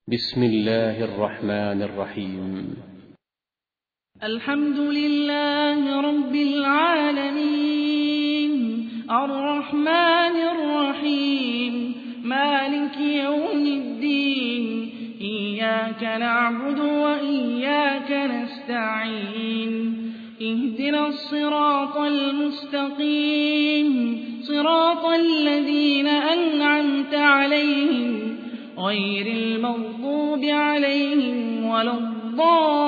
بسم الله الرحمن الرحيم. الحمد لله رب العالمين الرحمن الرحيم مالك يوم الدين إياك نعبد وإياك نستعين اهدنا الصراط المستقيم صراط الذين أنعمت عليهم غير المغضوب عليهم ولا الضالين